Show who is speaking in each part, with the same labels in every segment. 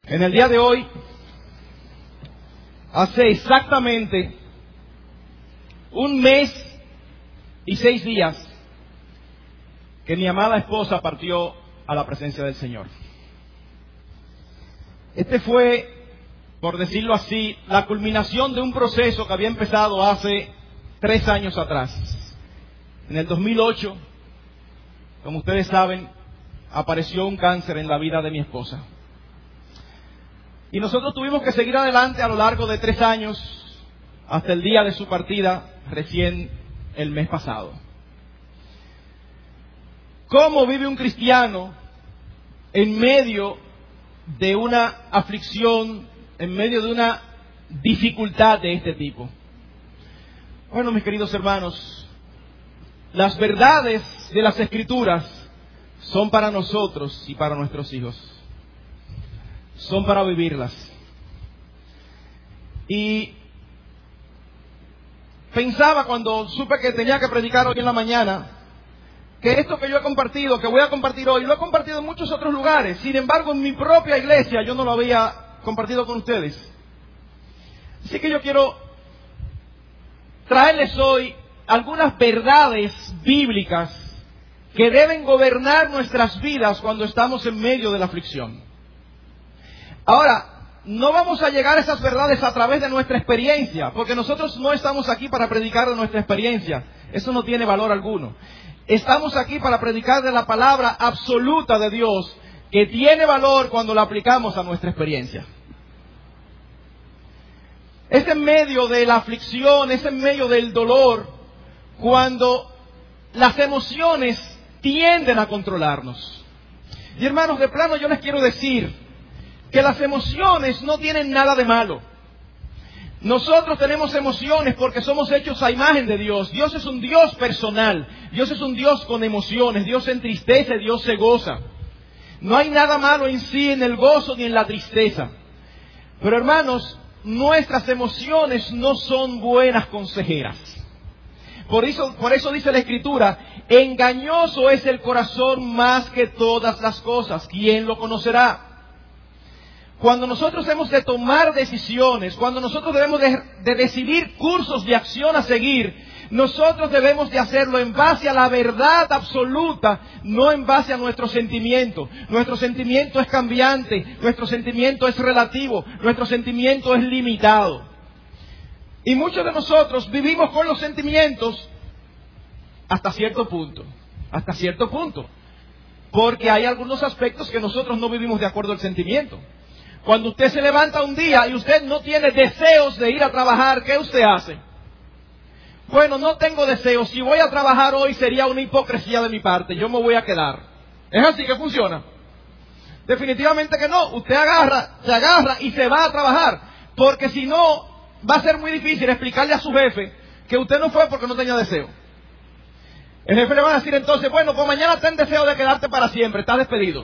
Speaker 1: En el día de hoy, hace exactamente 1 mes y 6 días que mi amada esposa partió a la presencia del Señor. Este fue, por decirlo así, la culminación de un proceso que había empezado hace 3 años atrás. En el 2008, como ustedes saben, apareció un cáncer en la vida de mi esposa. Y nosotros tuvimos que seguir adelante a lo largo de 3 años, hasta el día de su partida, recién el mes pasado. ¿Cómo vive un cristiano en medio de una aflicción, en medio de una dificultad de este tipo? Bueno, mis queridos hermanos, las verdades de las Escrituras son para nosotros y para nuestros hijos. Son para vivirlas. Y pensaba cuando supe que tenía que predicar hoy en la mañana, que esto que yo he compartido, que voy a compartir hoy, lo he compartido en muchos otros lugares. Sin embargo, en mi propia iglesia yo no lo había compartido con ustedes. Así que yo quiero traerles hoy algunas verdades bíblicas que deben gobernar nuestras vidas cuando estamos en medio de la aflicción. Ahora, no vamos a llegar a esas verdades a través de nuestra experiencia, porque nosotros no estamos aquí para predicar de nuestra experiencia. Eso no tiene valor alguno. Estamos aquí para predicar de la palabra absoluta de Dios, que tiene valor cuando la aplicamos a nuestra experiencia. Es en medio de la aflicción, es en medio del dolor, cuando las emociones tienden a controlarnos. Y hermanos, de plano yo les quiero decir que las emociones no tienen nada de malo. Nosotros tenemos emociones porque somos hechos a imagen de Dios. Dios es un Dios personal. Dios es un Dios con emociones. Dios se entristece, Dios se goza. No hay nada malo en sí, en el gozo ni en la tristeza. Pero hermanos, nuestras emociones no son buenas consejeras. Por eso dice la Escritura, engañoso es el corazón más que todas las cosas. ¿Quién lo conocerá? Cuando nosotros hemos de tomar decisiones, cuando nosotros debemos de decidir cursos de acción a seguir, nosotros debemos de hacerlo en base a la verdad absoluta, no en base a nuestro sentimiento. Nuestro sentimiento es cambiante, nuestro sentimiento es relativo, nuestro sentimiento es limitado. Y muchos de nosotros vivimos con los sentimientos hasta cierto punto, porque hay algunos aspectos que nosotros no vivimos de acuerdo al sentimiento. Cuando usted se levanta un día y usted no tiene deseos de ir a trabajar, ¿qué usted hace? Bueno, no tengo deseos. Si voy a trabajar hoy sería una hipocresía de mi parte. Yo me voy a quedar. ¿Es así que funciona? Definitivamente que no. Usted se agarra y se va a trabajar. Porque si no, va a ser muy difícil explicarle a su jefe que usted no fue porque no tenía deseo. El jefe le va a decir entonces, bueno, pues mañana ten deseo de quedarte para siempre. Estás despedido.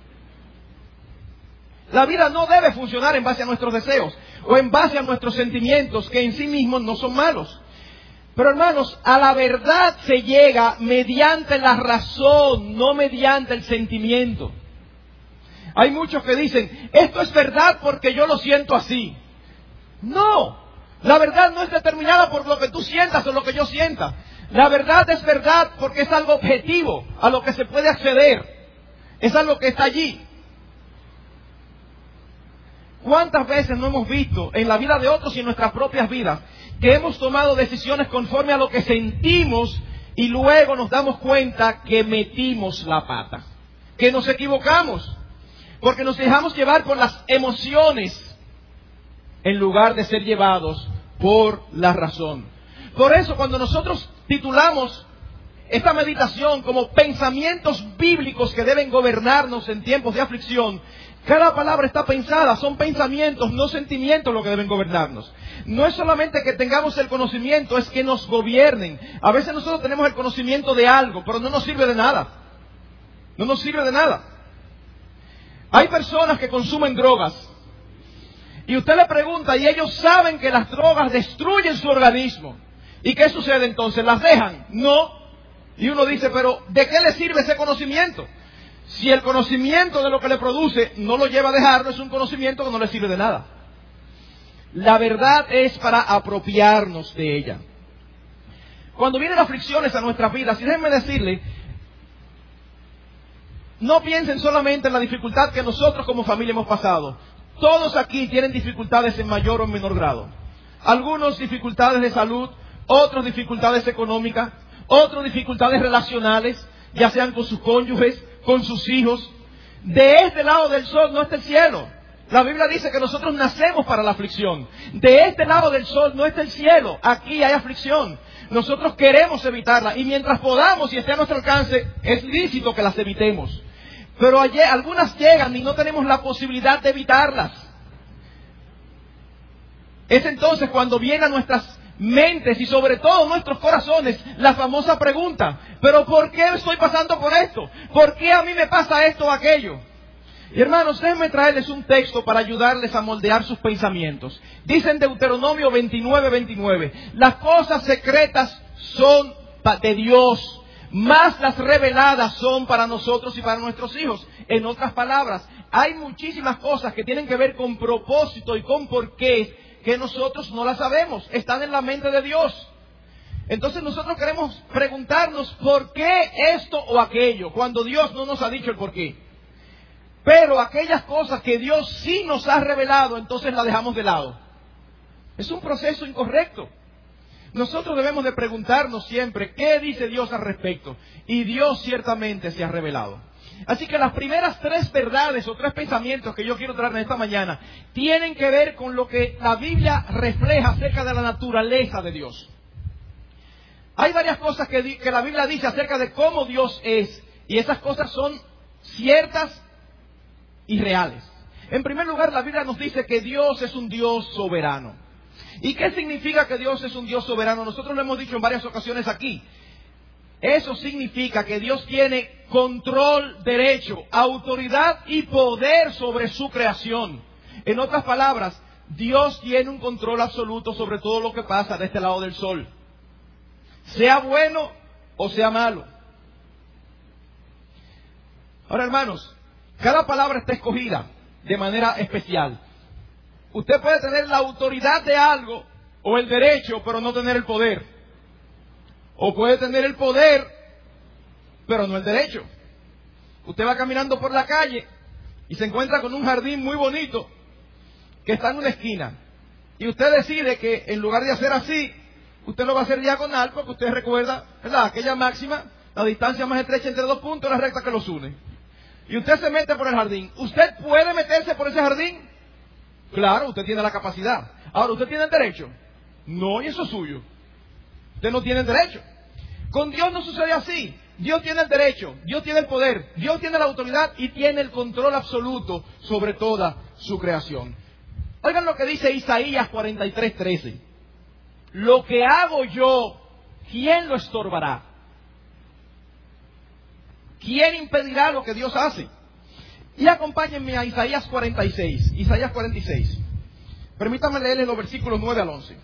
Speaker 1: La vida no debe funcionar en base a nuestros deseos o en base a nuestros sentimientos, que en sí mismos no son malos. Pero hermanos, a la verdad se llega mediante la razón, no mediante el sentimiento. Hay muchos que dicen, esto es verdad porque yo lo siento así. No, la verdad no es determinada por lo que tú sientas o lo que yo sienta. La verdad es verdad porque es algo objetivo, a lo que se puede acceder. Es algo que está allí. ¿Cuántas veces no hemos visto en la vida de otros y en nuestras propias vidas que hemos tomado decisiones conforme a lo que sentimos y luego nos damos cuenta que metimos la pata, que nos equivocamos, porque nos dejamos llevar por las emociones en lugar de ser llevados por la razón? Por eso cuando nosotros titulamos esta meditación como pensamientos bíblicos que deben gobernarnos en tiempos de aflicción, cada palabra está pensada, son pensamientos, no sentimientos lo que deben gobernarnos. No es solamente que tengamos el conocimiento, es que nos gobiernen. A veces nosotros tenemos el conocimiento de algo, pero no nos sirve de nada. No nos sirve de nada. Hay personas que consumen drogas. Y usted le pregunta, y ellos saben que las drogas destruyen su organismo. ¿Y qué sucede entonces? ¿Las dejan? No. Y uno dice, pero ¿de qué le sirve ese conocimiento? Si el conocimiento de lo que le produce no lo lleva a dejarlo, es un conocimiento que no le sirve de nada. La verdad es para apropiarnos de ella. Cuando vienen aflicciones a nuestras vidas, y déjenme decirle, no piensen solamente en la dificultad que nosotros como familia hemos pasado. Todos aquí tienen dificultades en mayor o menor grado. Algunos dificultades de salud, otros dificultades económicas, otros dificultades relacionales, ya sean con sus cónyuges, con sus hijos. De este lado del sol no está el cielo. La Biblia dice que nosotros nacemos para la aflicción. De este lado del sol no está el cielo. Aquí hay aflicción. Nosotros queremos evitarla. Y mientras podamos y esté a nuestro alcance, es lícito que las evitemos. Pero algunas llegan y no tenemos la posibilidad de evitarlas. Es entonces cuando viene a nuestras mentes y sobre todo nuestros corazones la famosa pregunta: ¿pero por qué estoy pasando por esto? ¿Por qué a mí me pasa esto o aquello? Y hermanos, déjenme traerles un texto para ayudarles a moldear sus pensamientos. Dice en Deuteronomio 29:29, las cosas secretas son de Dios, más las reveladas son para nosotros y para nuestros hijos. En otras palabras, hay muchísimas cosas que tienen que ver con propósito y con por qué, que nosotros no las sabemos, están en la mente de Dios. Entonces nosotros queremos preguntarnos por qué esto o aquello, cuando Dios no nos ha dicho el por qué. Pero aquellas cosas que Dios sí nos ha revelado, entonces las dejamos de lado. Es un proceso incorrecto. Nosotros debemos de preguntarnos siempre qué dice Dios al respecto. Y Dios ciertamente se ha revelado. Así que las primeras 3 verdades o 3 pensamientos que yo quiero traer en esta mañana tienen que ver con lo que la Biblia refleja acerca de la naturaleza de Dios. Hay varias cosas que la Biblia dice acerca de cómo Dios es, y esas cosas son ciertas y reales. En primer lugar, la Biblia nos dice que Dios es un Dios soberano. ¿Y qué significa que Dios es un Dios soberano? Nosotros lo hemos dicho en varias ocasiones aquí. Eso significa que Dios tiene control, derecho, autoridad y poder sobre su creación. En otras palabras, Dios tiene un control absoluto sobre todo lo que pasa de este lado del sol, sea bueno o sea malo. Ahora, hermanos, cada palabra está escogida de manera especial. Usted puede tener la autoridad de algo o el derecho, pero no tener el poder. O puede tener el poder, pero no el derecho. Usted va caminando por la calle y se encuentra con un jardín muy bonito que está en una esquina. Y usted decide que en lugar de hacer así, usted lo va a hacer diagonal, porque usted recuerda, ¿verdad?, aquella máxima: la distancia más estrecha entre 2 puntos es la recta que los une. Y usted se mete por el jardín. ¿Usted puede meterse por ese jardín? Claro, usted tiene la capacidad. Ahora, ¿usted tiene el derecho? No, y eso es suyo. Usted no tiene el derecho. Con Dios no sucede así. Dios tiene el derecho, Dios tiene el poder, Dios tiene la autoridad y tiene el control absoluto sobre toda su creación. Oigan lo que dice Isaías 43:13. Lo que hago yo, ¿quién lo estorbará? ¿Quién impedirá lo que Dios hace? Y acompáñenme a Isaías 46. Isaías 46. Permítanme leerles los versículos 9 al 11.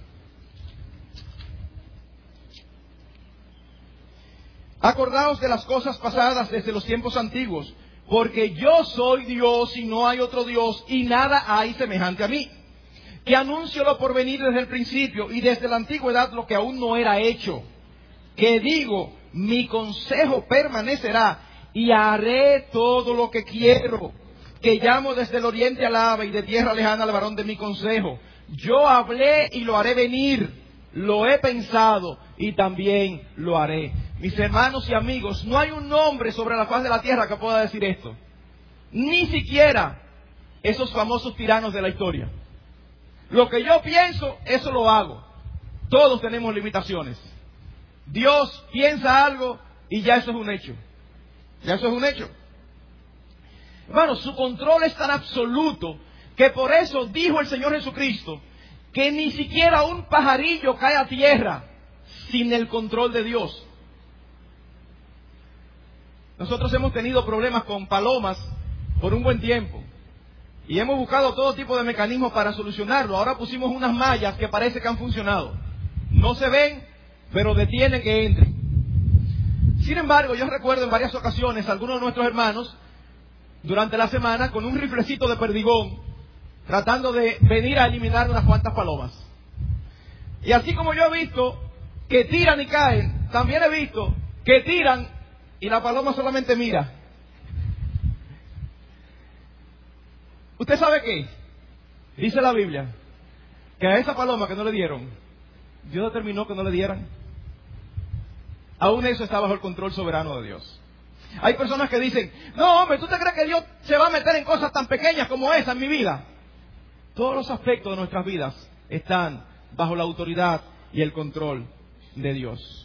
Speaker 1: Acordaos de las cosas pasadas desde los tiempos antiguos, porque yo soy Dios y no hay otro Dios, y nada hay semejante a mí, que anuncio lo por venir desde el principio y desde la antigüedad lo que aún no era hecho, que digo, mi consejo permanecerá y haré todo lo que quiero, que llamo desde el oriente al ave y de tierra lejana al varón de mi consejo. Yo hablé y lo haré venir, lo he pensado y también lo haré. Mis hermanos y amigos, no hay un hombre sobre la faz de la tierra que pueda decir esto. Ni siquiera esos famosos tiranos de la historia. Lo que yo pienso, eso lo hago. Todos tenemos limitaciones. Dios piensa algo y ya eso es un hecho. Ya eso es un hecho. Hermanos, su control es tan absoluto que por eso dijo el Señor Jesucristo que ni siquiera un pajarillo cae a tierra sin el control de Dios. Nosotros hemos tenido problemas con palomas por un buen tiempo y hemos buscado todo tipo de mecanismos para solucionarlo. Ahora pusimos unas mallas que parece que han funcionado. No se ven, pero detienen que entren. Sin embargo, yo recuerdo en varias ocasiones algunos de nuestros hermanos durante la semana con un riflecito de perdigón, tratando de venir a eliminar unas cuantas palomas. Y así como yo he visto que tiran y caen, también he visto que tiran y la paloma solamente mira. ¿Usted sabe qué? Dice la Biblia que a esa paloma que no le dieron, Dios determinó que no le dieran. Aún eso está bajo el control soberano de Dios. Hay personas que dicen, no hombre, ¿tú te crees que Dios se va a meter en cosas tan pequeñas como esa en mi vida? Todos los aspectos de nuestras vidas están bajo la autoridad y el control de Dios.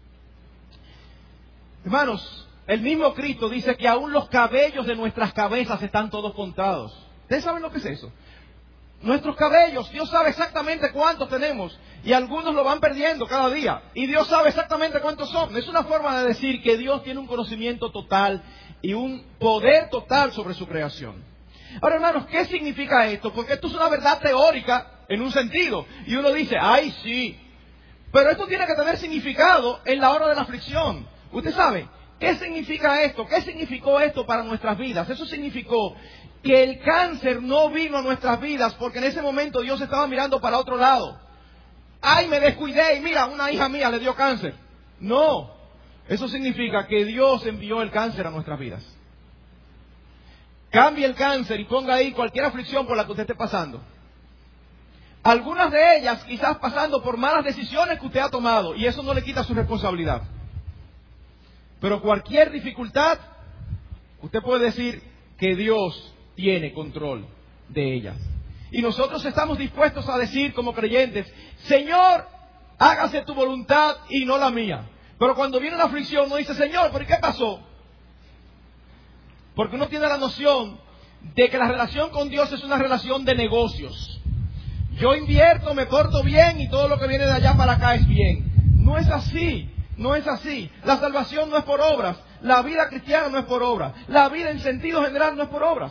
Speaker 1: Hermanos, el mismo Cristo dice que aún los cabellos de nuestras cabezas están todos contados. ¿Ustedes saben lo que es eso? Nuestros cabellos, Dios sabe exactamente cuántos tenemos y algunos lo van perdiendo cada día y Dios sabe exactamente cuántos son. Es una forma de decir que Dios tiene un conocimiento total y un poder total sobre su creación. Ahora, hermanos, ¿qué significa esto? Porque esto es una verdad teórica en un sentido y uno dice, ¡ay, sí! Pero esto tiene que tener significado en la hora de la aflicción. Usted sabe, ¿qué significa esto? ¿Qué significó esto para nuestras vidas? Eso significó que el cáncer no vino a nuestras vidas porque en ese momento Dios estaba mirando para otro lado. ¡Ay, me descuidé! Y mira, una hija mía le dio cáncer. No, eso significa que Dios envió el cáncer a nuestras vidas. Cambie el cáncer y ponga ahí cualquier aflicción por la que usted esté pasando. Algunas de ellas quizás pasando por malas decisiones que usted ha tomado y eso no le quita su responsabilidad. Pero cualquier dificultad, usted puede decir que Dios tiene control de ellas. Y nosotros estamos dispuestos a decir como creyentes, Señor, hágase tu voluntad y no la mía. Pero cuando viene la aflicción uno dice, Señor, ¿pero qué pasó? Porque uno tiene la noción de que la relación con Dios es una relación de negocios. Yo invierto, me porto bien y todo lo que viene de allá para acá es bien. No es así. No es así. La salvación no es por obras. La vida cristiana no es por obras. La vida en sentido general no es por obras.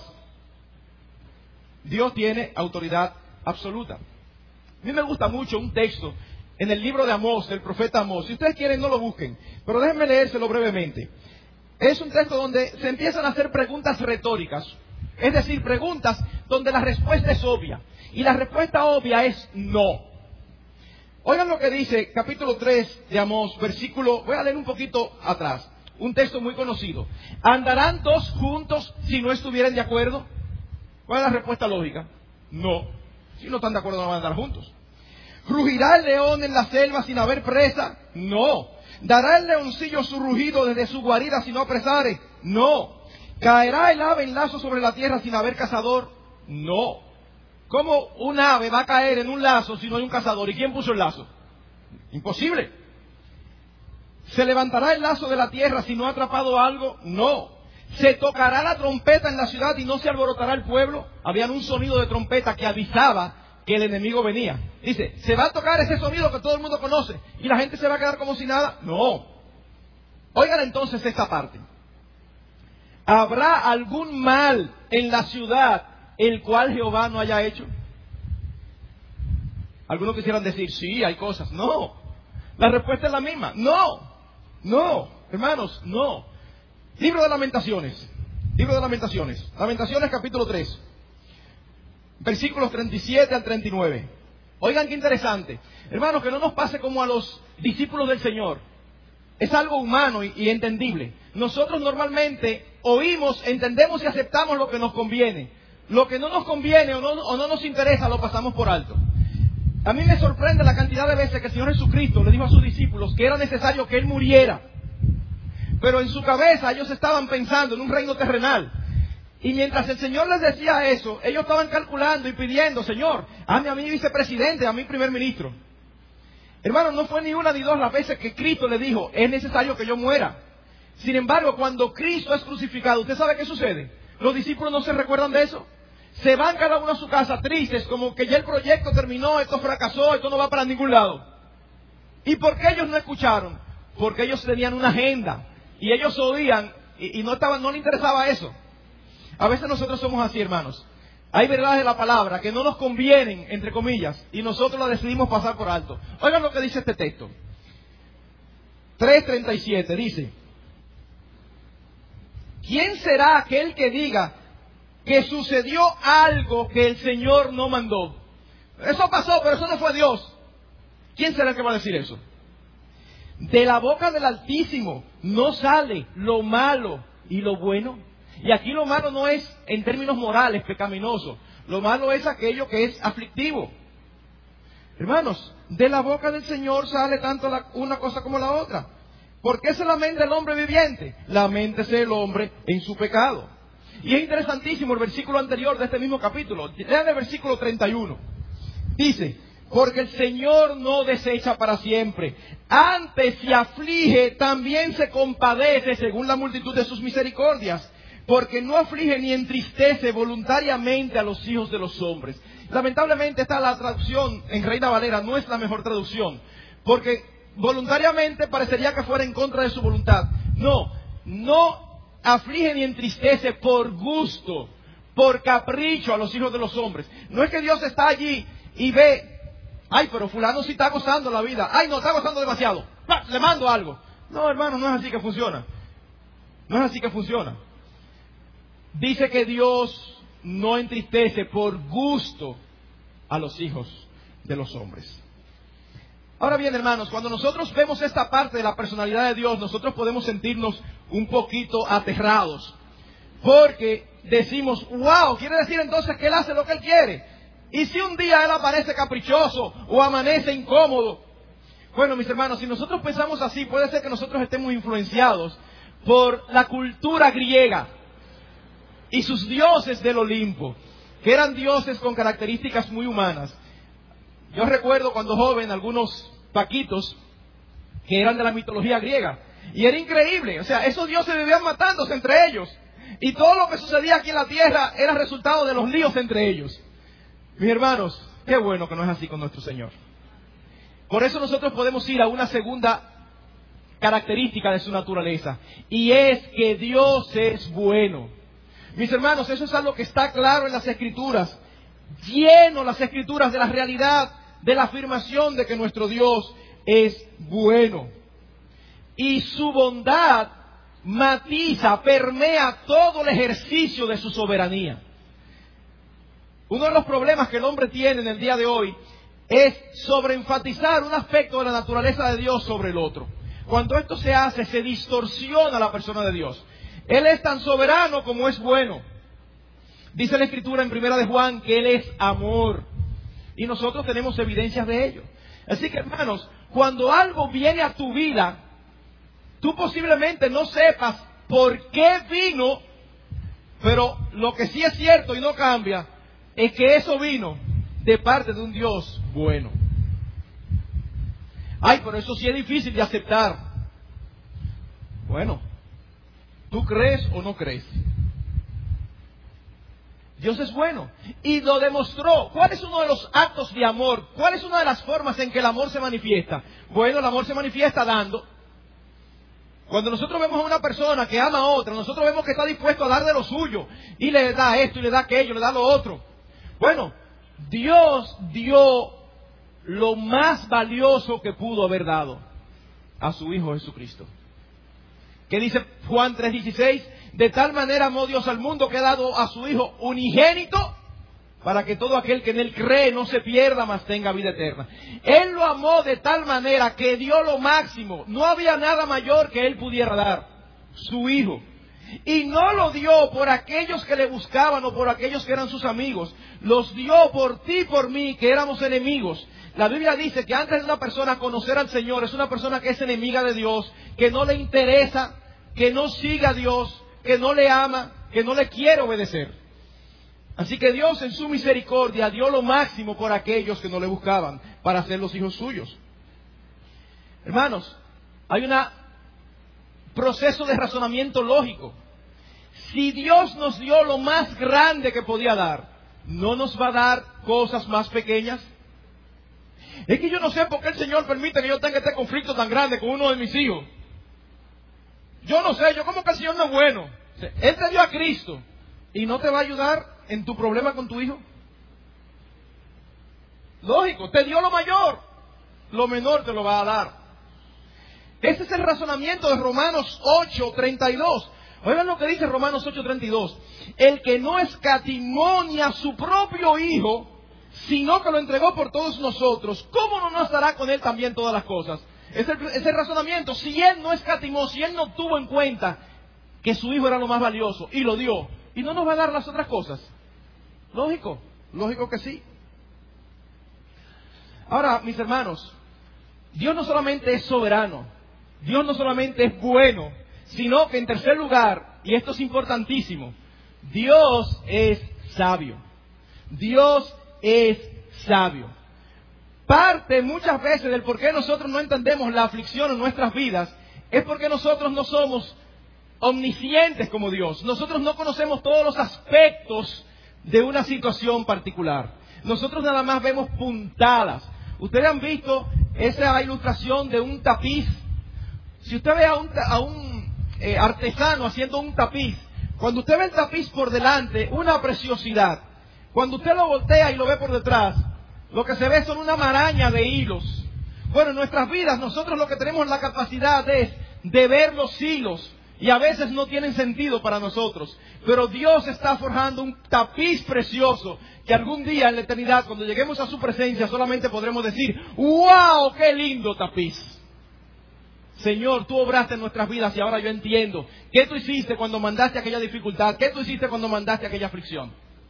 Speaker 1: Dios tiene autoridad absoluta. A mí me gusta mucho un texto en el libro de Amós, del profeta Amós. Si ustedes quieren, no lo busquen. Pero déjenme leérselo brevemente. Es un texto donde se empiezan a hacer preguntas retóricas. Es decir, preguntas donde la respuesta es obvia. Y la respuesta obvia es no. Oigan lo que dice capítulo 3 de Amós, versículo, voy a leer un poquito atrás, un texto muy conocido. ¿Andarán dos juntos si no estuvieran de acuerdo? ¿Cuál es la respuesta lógica? No. Si no están de acuerdo no van a andar juntos. ¿Rugirá el león en la selva sin haber presa? No. ¿Dará el leoncillo su rugido desde su guarida si no apresare? No. ¿Caerá el ave en lazo sobre la tierra sin haber cazador? No. ¿Cómo un ave va a caer en un lazo si no hay un cazador? ¿Y quién puso el lazo? Imposible. ¿Se levantará el lazo de la tierra si no ha atrapado algo? No. ¿Se tocará la trompeta en la ciudad y no se alborotará el pueblo? Había un sonido de trompeta que avisaba que el enemigo venía. Dice, ¿se va a tocar ese sonido que todo el mundo conoce y la gente se va a quedar como si nada? No. Oigan entonces esta parte. ¿Habrá algún mal en la ciudad el cual Jehová no haya hecho? Algunos quisieran decir, sí, hay cosas. No. La respuesta es la misma. No. No. Hermanos, no. Libro de Lamentaciones. Libro de Lamentaciones. Lamentaciones capítulo 3. Versículos 37 al 39. Oigan qué interesante. Hermanos, que no nos pase como a los discípulos del Señor. Es algo humano y entendible. Nosotros normalmente oímos, entendemos y aceptamos lo que nos conviene. Lo que no nos conviene o no nos interesa lo pasamos por alto. A mí me sorprende la cantidad de veces que el Señor Jesucristo le dijo a sus discípulos que era necesario que Él muriera. Pero en su cabeza ellos estaban pensando en un reino terrenal. Y mientras el Señor les decía eso, ellos estaban calculando y pidiendo, Señor, hazme a mí vicepresidente, a mí primer ministro. Hermanos, no fue ni una ni dos las veces que Cristo le dijo, es necesario que yo muera. Sin embargo, cuando Cristo es crucificado, ¿usted sabe qué sucede? Los discípulos no se recuerdan de eso. Se van cada uno a su casa tristes, como que ya el proyecto terminó, esto fracasó, esto no va para ningún lado. ¿Y por qué ellos no escucharon? Porque ellos tenían una agenda y ellos oían y no les interesaba eso. A veces nosotros somos así, hermanos. Hay verdades de la palabra que no nos convienen, entre comillas, y nosotros las decidimos pasar por alto. Oigan lo que dice este texto. 3:37 dice: ¿quién será aquel que diga que sucedió algo que el Señor no mandó? Eso pasó, pero eso no fue Dios. ¿Quién será el que va a decir eso? De la boca del Altísimo no sale lo malo y lo bueno. Y aquí lo malo no es en términos morales, pecaminoso. Lo malo es aquello que es aflictivo. Hermanos, de la boca del Señor sale tanto una cosa como la otra. ¿Por qué se lamenta el hombre viviente? Laméntese el hombre en su pecado. Y es interesantísimo el versículo anterior de este mismo capítulo. Lean el versículo 31. Dice: porque el Señor no desecha para siempre, antes si aflige, también se compadece según la multitud de sus misericordias, porque no aflige ni entristece voluntariamente a los hijos de los hombres. Lamentablemente la traducción en Reina Valera no es la mejor traducción, porque voluntariamente parecería que fuera en contra de su voluntad. No aflige ni entristece por gusto, por capricho a los hijos de los hombres. No es que Dios está allí y ve: ay, pero fulano sí está gozando la vida. Ay, no, está gozando demasiado. Le mando algo. No, hermano, no es así que funciona. No es así que funciona. Dice que Dios no entristece por gusto a los hijos de los hombres. Ahora bien, hermanos, cuando nosotros vemos esta parte de la personalidad de Dios, nosotros podemos sentirnos un poquito aterrados. Porque decimos: wow, quiere decir entonces que Él hace lo que Él quiere. ¿Y si un día Él aparece caprichoso o amanece incómodo? Bueno, mis hermanos, si nosotros pensamos así, puede ser que nosotros estemos influenciados por la cultura griega y sus dioses del Olimpo, que eran dioses con características muy humanas. Yo recuerdo cuando joven algunos paquitos que eran de la mitología griega, y era increíble. O sea, esos dioses vivían matándose entre ellos, y todo lo que sucedía aquí en la tierra era resultado de los líos entre ellos. Mis hermanos, qué bueno que no es así con nuestro Señor. Por eso nosotros podemos ir a una segunda característica de su naturaleza, y es que Dios es bueno. Mis hermanos, eso es algo que está claro en las Escrituras, lleno las Escrituras de la realidad, de la afirmación de que nuestro Dios es bueno. Y su bondad matiza, permea todo el ejercicio de su soberanía. Uno de los problemas que el hombre tiene en el día de hoy es sobreenfatizar un aspecto de la naturaleza de Dios sobre el otro. Cuando esto se hace, se distorsiona la persona de Dios. Él es tan soberano como es bueno. Dice la Escritura en 1 de Juan que Él es amor. Y nosotros tenemos evidencias de ello. Así que, hermanos, cuando algo viene a tu vida, tú posiblemente no sepas por qué vino, pero lo que sí es cierto y no cambia es que eso vino de parte de un Dios bueno. Ay, pero eso sí es difícil de aceptar. Bueno, ¿tú crees o no crees? Dios es bueno y lo demostró. ¿Cuál es uno de los actos de amor? ¿Cuál es una de las formas en que el amor se manifiesta? Bueno, el amor se manifiesta dando. Cuando nosotros vemos a una persona que ama a otra, nosotros vemos que está dispuesto a dar de lo suyo y le da esto y le da aquello, le da lo otro. Bueno, Dios dio lo más valioso que pudo haber dado a su Hijo Jesucristo. ¿Qué dice Juan 3:16? De tal manera amó Dios al mundo que ha dado a su Hijo unigénito para que todo aquel que en Él cree no se pierda, mas tenga vida eterna. Él lo amó de tal manera que dio lo máximo. No había nada mayor que Él pudiera dar, su Hijo. Y no lo dio por aquellos que le buscaban o por aquellos que eran sus amigos. Los dio por ti y por mí, que éramos enemigos. La Biblia dice que antes de una persona conocer al Señor, es una persona que es enemiga de Dios, que no le interesa, que no siga a Dios, que no le ama, que no le quiere obedecer. Así que Dios en su misericordia dio lo máximo por aquellos que no le buscaban para ser los hijos suyos. Hermanos, hay un proceso de razonamiento lógico. Si Dios nos dio lo más grande que podía dar, ¿no nos va a dar cosas más pequeñas? Es que yo no sé por qué el Señor permite que yo tenga este conflicto tan grande con uno de mis hijos. Yo no sé, yo como que el Señor no es bueno. Él te dio a Cristo y no te va a ayudar en tu problema con tu hijo. Lógico, te dio lo mayor, lo menor te lo va a dar. Ese es el razonamiento de Romanos 8:32. Oigan lo que dice Romanos 8:32. El que no escatimó ni a su propio Hijo, sino que lo entregó por todos nosotros, ¿cómo no nos dará con Él también todas las cosas? Es el razonamiento. Si Él no escatimó, si Él no tuvo en cuenta que su Hijo era lo más valioso y lo dio, ¿y no nos va a dar las otras cosas? Lógico, lógico que sí. Ahora, mis hermanos, Dios no solamente es soberano, Dios no solamente es bueno, sino que en tercer lugar, y esto es importantísimo, Dios es sabio. Dios es sabio. Parte muchas veces del por qué nosotros no entendemos la aflicción en nuestras vidas es porque nosotros no somos omniscientes como Dios. Nosotros no conocemos todos los aspectos de una situación particular. Nosotros nada más vemos puntadas. Ustedes han visto esa ilustración de un tapiz. Si usted ve a un artesano haciendo un tapiz, cuando usted ve el tapiz por delante, una preciosidad. Cuando usted lo voltea y lo ve por detrás, lo que se ve son una maraña de hilos. Bueno, en nuestras vidas nosotros lo que tenemos la capacidad es de ver los hilos y a veces no tienen sentido para nosotros. Pero Dios está forjando un tapiz precioso que algún día en la eternidad, cuando lleguemos a su presencia, solamente podremos decir: ¡wow! ¡Qué lindo tapiz! Señor, tú obraste en nuestras vidas y ahora yo entiendo. ¿Qué tú hiciste cuando mandaste aquella dificultad? ¿Qué tú hiciste cuando mandaste aquella aflicción?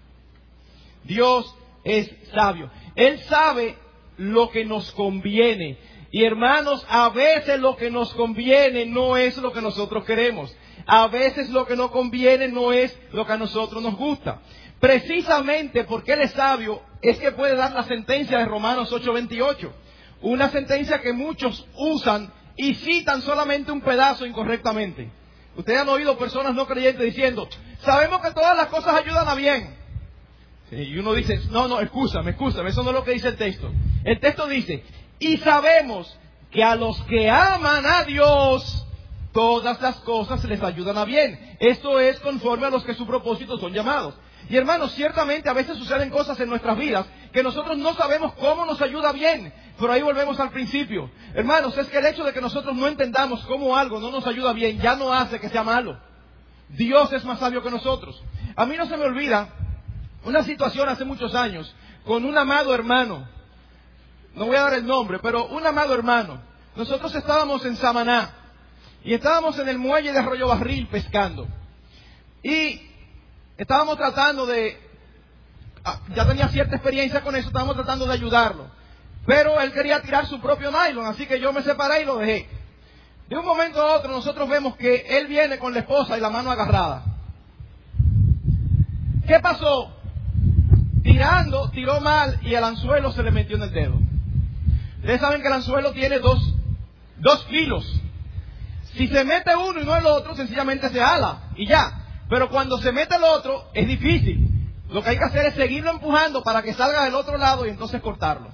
Speaker 1: Dios es sabio. Él sabe lo que nos conviene. Y hermanos, a veces lo que nos conviene no es lo que nosotros queremos. A veces lo que nos conviene no es lo que a nosotros nos gusta. Precisamente porque Él es sabio, es que puede dar la sentencia de Romanos 8:28. Una sentencia que muchos usan y citan solamente un pedazo incorrectamente. Ustedes han oído personas no creyentes diciendo: sabemos que todas las cosas ayudan a bien. Y uno dice: no, excúsame, eso no es lo que dice el texto. El texto dice: y sabemos que a los que aman a Dios, todas las cosas les ayudan a bien. Esto es conforme a los que su propósito son llamados. Y hermanos, ciertamente a veces suceden cosas en nuestras vidas que nosotros no sabemos cómo nos ayuda bien. Pero ahí volvemos al principio. Hermanos, es que el hecho de que nosotros no entendamos cómo algo no nos ayuda bien ya no hace que sea malo. Dios es más sabio que nosotros. A mí no se me olvida una situación hace muchos años con un amado hermano. No voy a dar el nombre, pero un amado hermano. Nosotros estábamos en Samaná y estábamos en el muelle de Arroyo Barril pescando. Y estábamos tratando ya tenía cierta experiencia con eso, estábamos tratando de ayudarlo. Pero él quería tirar su propio nylon, así que yo me separé y lo dejé. De un momento a otro nosotros vemos que él viene con la esposa y la mano agarrada. ¿Qué pasó? Tiró mal y el anzuelo se le metió en el dedo. Ustedes saben que el anzuelo tiene dos filos. Si se mete uno y no el otro, sencillamente se ala y ya. Pero cuando se mete el otro, es difícil. Lo que hay que hacer es seguirlo empujando para que salga del otro lado y entonces cortarlo.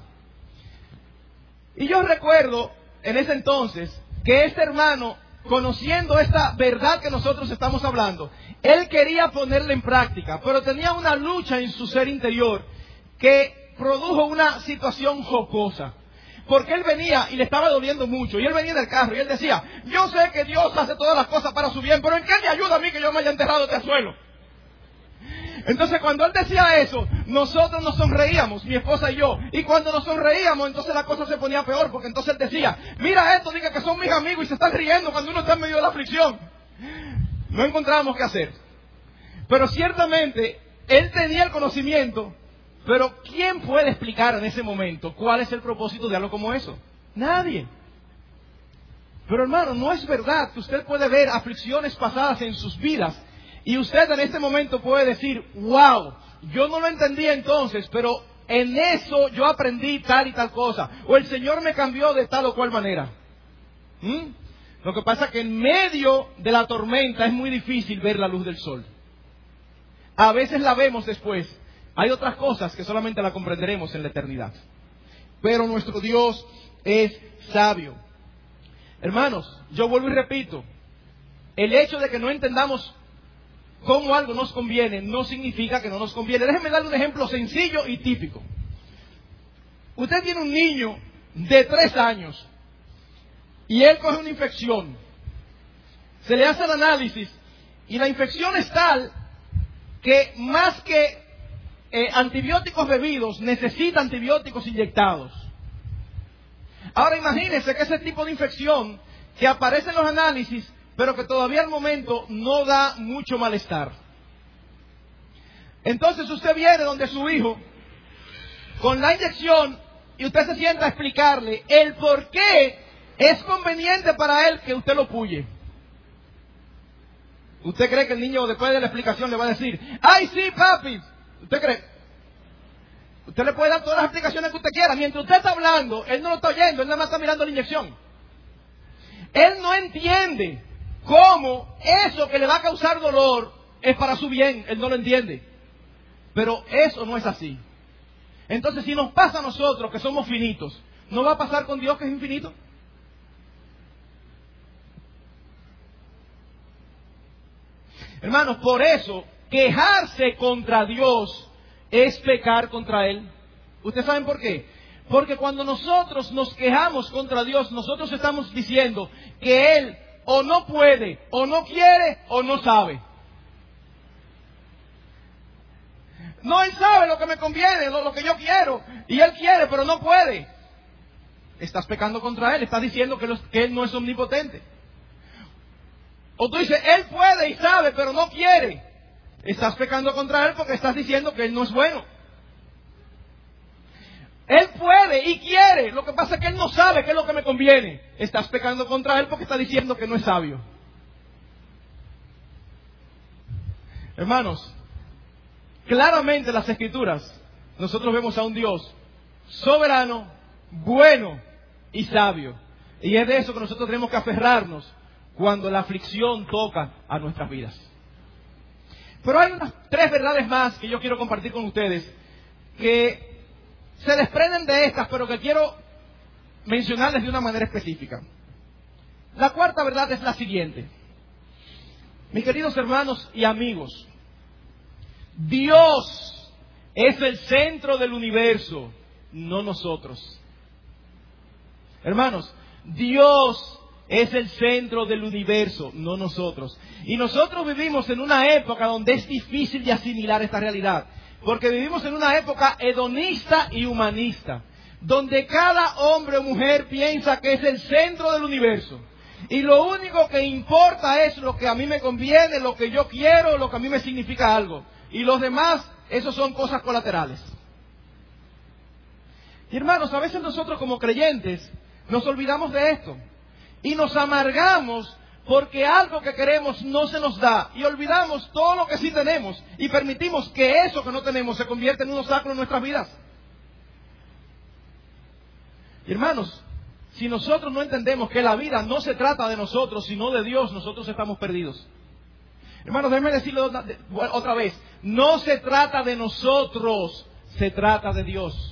Speaker 1: Y yo recuerdo en ese entonces que este hermano, conociendo esta verdad que nosotros estamos hablando, él quería ponerla en práctica, pero tenía una lucha en su ser interior que produjo una situación jocosa. Porque él venía y le estaba doliendo mucho, y él venía en el carro y él decía: yo sé que Dios hace todas las cosas para su bien, pero ¿en qué me ayuda a mí que yo me haya enterrado este suelo? Entonces cuando él decía eso, nosotros nos sonreíamos, mi esposa y yo. Y cuando nos sonreíamos, entonces la cosa se ponía peor, porque entonces él decía: mira esto, diga que son mis amigos y se están riendo cuando uno está en medio de la aflicción. No encontrábamos qué hacer. Pero ciertamente, él tenía el conocimiento, pero ¿quién puede explicar en ese momento cuál es el propósito de algo como eso? Nadie. Pero hermano, no es verdad que usted puede ver aflicciones pasadas en sus vidas y usted en este momento puede decir: wow, yo no lo entendía entonces, pero en eso yo aprendí tal y tal cosa, o el Señor me cambió de tal o cual manera. Lo que pasa es que en medio de la tormenta es muy difícil ver la luz del sol. A veces la vemos después. Hay otras cosas que solamente la comprenderemos en la eternidad. Pero nuestro Dios es sabio. Hermanos, yo vuelvo y repito, el hecho de que no entendamos cómo algo nos conviene no significa que no nos conviene. Déjenme darle un ejemplo sencillo y típico. Usted tiene un niño de 3 años y él coge una infección. Se le hace el análisis Y la infección es tal que más que antibióticos bebidos, necesita antibióticos inyectados. Ahora imagínense que ese tipo de infección que aparece en los análisis, pero que todavía al momento no da mucho malestar. Entonces usted viene donde su hijo con la inyección y usted se sienta a explicarle el por qué es conveniente para él que usted lo puye. ¿Usted cree que el niño después de la explicación le va a decir, ¡ay sí, papi! ¿Usted cree? Usted le puede dar todas las explicaciones que usted quiera. Mientras usted está hablando, él no lo está oyendo, él nada más está mirando la inyección. Él no entiende cómo eso que le va a causar dolor es para su bien. Él no lo entiende. Pero eso no es así. Entonces, si nos pasa a nosotros, que somos finitos, ¿no va a pasar con Dios, que es infinito? Hermanos, por eso, quejarse contra Dios es pecar contra Él. ¿Ustedes saben por qué? Porque cuando nosotros nos quejamos contra Dios, nosotros estamos diciendo que Él o no puede, o no quiere, o no sabe. No, Él sabe lo que me conviene, lo que yo quiero, y Él quiere, pero no puede. Estás pecando contra Él, estás diciendo que Él no es omnipotente. O tú dices, Él puede y sabe, pero no quiere. Estás pecando contra Él porque estás diciendo que Él no es bueno. Él puede y quiere, lo que pasa es que Él no sabe qué es lo que me conviene. Estás pecando contra Él porque está diciendo que no es sabio. Hermanos, claramente en las Escrituras nosotros vemos a un Dios soberano, bueno y sabio. Y es de eso que nosotros tenemos que aferrarnos cuando la aflicción toca a nuestras vidas. Pero hay unas 3 verdades más que yo quiero compartir con ustedes que se desprenden de estas, pero que quiero mencionarles de una manera específica. La 4ª verdad es la siguiente. Mis queridos hermanos y amigos, Dios es el centro del universo, no nosotros. Hermanos, Dios es el centro del universo, no nosotros. Y nosotros vivimos en una época donde es difícil de asimilar esta realidad. Porque vivimos en una época hedonista y humanista, donde cada hombre o mujer piensa que es el centro del universo. Y lo único que importa es lo que a mí me conviene, lo que yo quiero, lo que a mí me significa algo. Y los demás, eso son cosas colaterales. Y hermanos, a veces nosotros como creyentes nos olvidamos de esto. Y nos amargamos porque algo que queremos no se nos da. Y olvidamos todo lo que sí tenemos. Y permitimos que eso que no tenemos se convierta en un obstáculo en nuestras vidas. Y hermanos, si nosotros no entendemos que la vida no se trata de nosotros, sino de Dios, nosotros estamos perdidos. Hermanos, déjenme decirlo otra vez. No se trata de nosotros, se trata de Dios.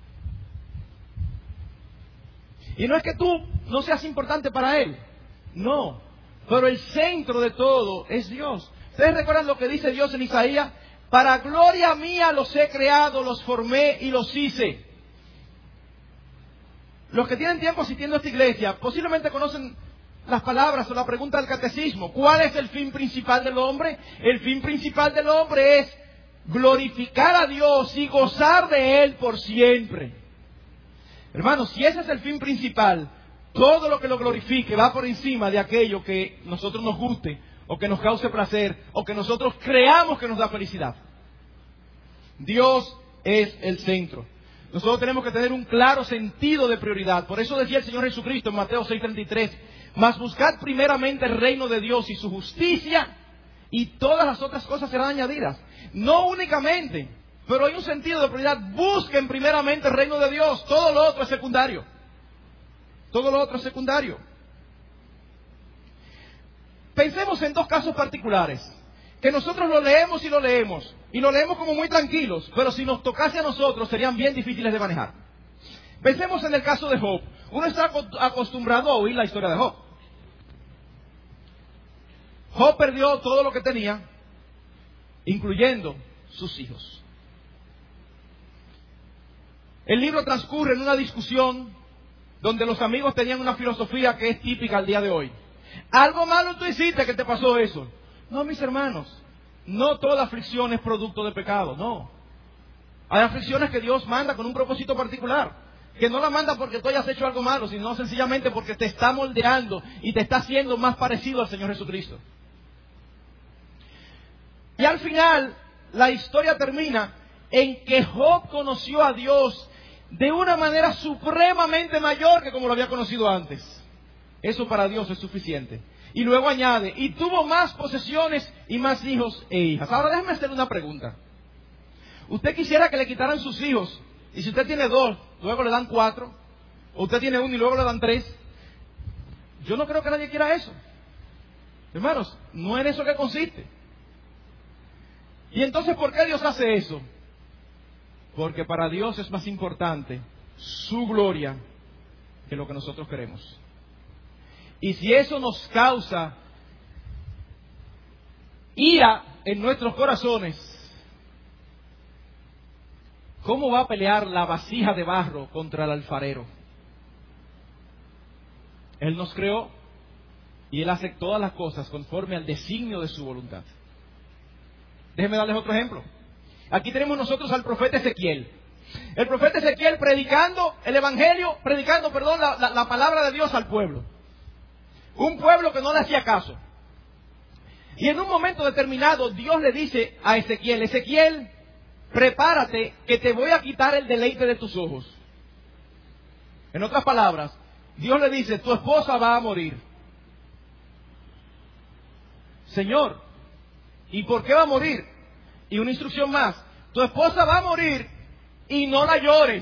Speaker 1: Y no es que tú no seas importante para Él. No. Pero el centro de todo es Dios. ¿Ustedes recuerdan lo que dice Dios en Isaías? Para gloria mía los he creado, los formé y los hice. Los que tienen tiempo asistiendo a esta iglesia posiblemente conocen las palabras o la pregunta del catecismo. ¿Cuál es el fin principal del hombre? El fin principal del hombre es glorificar a Dios y gozar de Él por siempre. Hermanos, si ese es el fin principal, todo lo que lo glorifique va por encima de aquello que nosotros nos guste, o que nos cause placer, o que nosotros creamos que nos da felicidad. Dios es el centro. Nosotros tenemos que tener un claro sentido de prioridad. Por eso decía el Señor Jesucristo en Mateo 6:33, mas buscad primeramente el reino de Dios y su justicia, y todas las otras cosas serán añadidas. No únicamente, pero hay un sentido de prioridad. Busquen primeramente el reino de Dios. Todo lo otro es secundario. Todo lo otro es secundario. Pensemos en 2 casos particulares, que nosotros lo leemos, y lo leemos como muy tranquilos, pero si nos tocase a nosotros serían bien difíciles de manejar. Pensemos en el caso de Job. Uno está acostumbrado a oír la historia de Job. Job perdió todo lo que tenía, incluyendo sus hijos. El libro transcurre en una discusión donde los amigos tenían una filosofía que es típica al día de hoy. Algo malo tú hiciste que te pasó eso. No, mis hermanos, no toda aflicción es producto de pecado, no. Hay aflicciones que Dios manda con un propósito particular, que no la manda porque tú hayas hecho algo malo, sino sencillamente porque te está moldeando y te está haciendo más parecido al Señor Jesucristo. Y al final, la historia termina en que Job conoció a Dios de una manera supremamente mayor que como lo había conocido antes. Eso para Dios es suficiente. Y luego añade, y tuvo más posesiones y más hijos e hijas. Ahora déjeme hacerle una pregunta. ¿Usted quisiera que le quitaran sus hijos? Y si usted tiene 2, luego le dan 4. O usted tiene 1 y luego le dan 3. Yo no creo que nadie quiera eso. Hermanos, no en eso que consiste. Y entonces, ¿por qué Dios hace eso? Porque para Dios es más importante su gloria que lo que nosotros queremos. Y si eso nos causa ira en nuestros corazones, ¿cómo va a pelear la vasija de barro contra el alfarero? Él nos creó y Él hace todas las cosas conforme al designio de su voluntad. Déjenme darles otro ejemplo. Aquí tenemos nosotros al profeta Ezequiel. El profeta Ezequiel predicando el evangelio, la palabra de Dios al pueblo. Un pueblo que no le hacía caso. Y en un momento determinado Dios le dice a Ezequiel, Ezequiel, prepárate que te voy a quitar el deleite de tus ojos. En otras palabras, Dios le dice, tu esposa va a morir. Señor, ¿y por qué va a morir? Y una instrucción más, tu esposa va a morir y no la llores.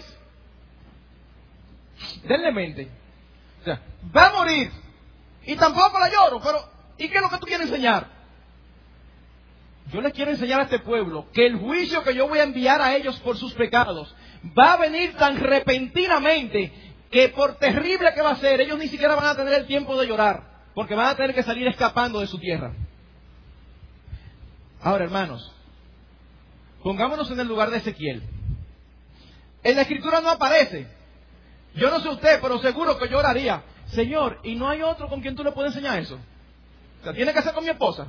Speaker 1: Denle mente. O sea, va a morir y tampoco la lloro, pero ¿y qué es lo que tú quieres enseñar? Yo les quiero enseñar a este pueblo que el juicio que yo voy a enviar a ellos por sus pecados va a venir tan repentinamente que por terrible que va a ser, ellos ni siquiera van a tener el tiempo de llorar, porque van a tener que salir escapando de su tierra. Ahora, hermanos, pongámonos en el lugar de Ezequiel. En la Escritura no aparece. Yo no sé usted, pero seguro que yo oraría, Señor, ¿y no hay otro con quien tú le puedes enseñar eso? O sea, tiene que ser con mi esposa.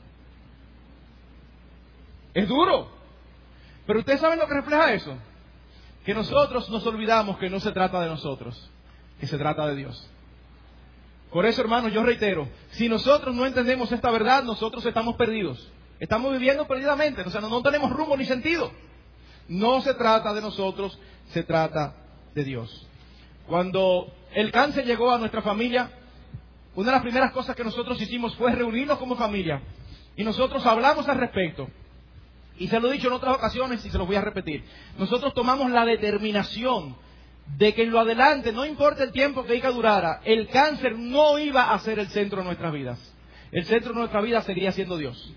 Speaker 1: Es duro. Pero ustedes saben lo que refleja eso. Que nosotros nos olvidamos que no se trata de nosotros, que se trata de Dios. Por eso, hermanos, yo reitero, si nosotros no entendemos esta verdad, nosotros estamos perdidos. Estamos viviendo perdidamente, o sea, no tenemos rumbo ni sentido. No se trata de nosotros, se trata de Dios. Cuando el cáncer llegó a nuestra familia, una de las primeras cosas que nosotros hicimos fue reunirnos como familia. Y nosotros hablamos al respecto. Y se lo he dicho en otras ocasiones y se los voy a repetir. Nosotros tomamos la determinación de que en lo adelante, no importa el tiempo que durara, el cáncer no iba a ser el centro de nuestras vidas. El centro de nuestra vida seguiría siendo Dios.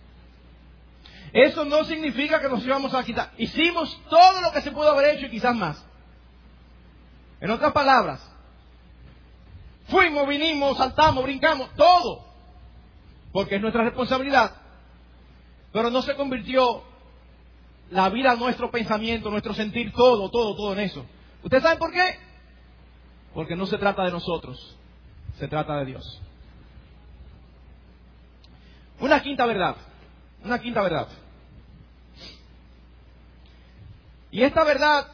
Speaker 1: Eso no significa que nos íbamos a quitar. Hicimos todo lo que se pudo haber hecho y quizás más. En otras palabras, fuimos, vinimos, saltamos, brincamos, todo. Porque es nuestra responsabilidad. Pero no se convirtió la vida, nuestro pensamiento, nuestro sentir, todo en eso. ¿Ustedes saben por qué? Porque no se trata de nosotros, se trata de Dios. Una quinta verdad. Y esta verdad,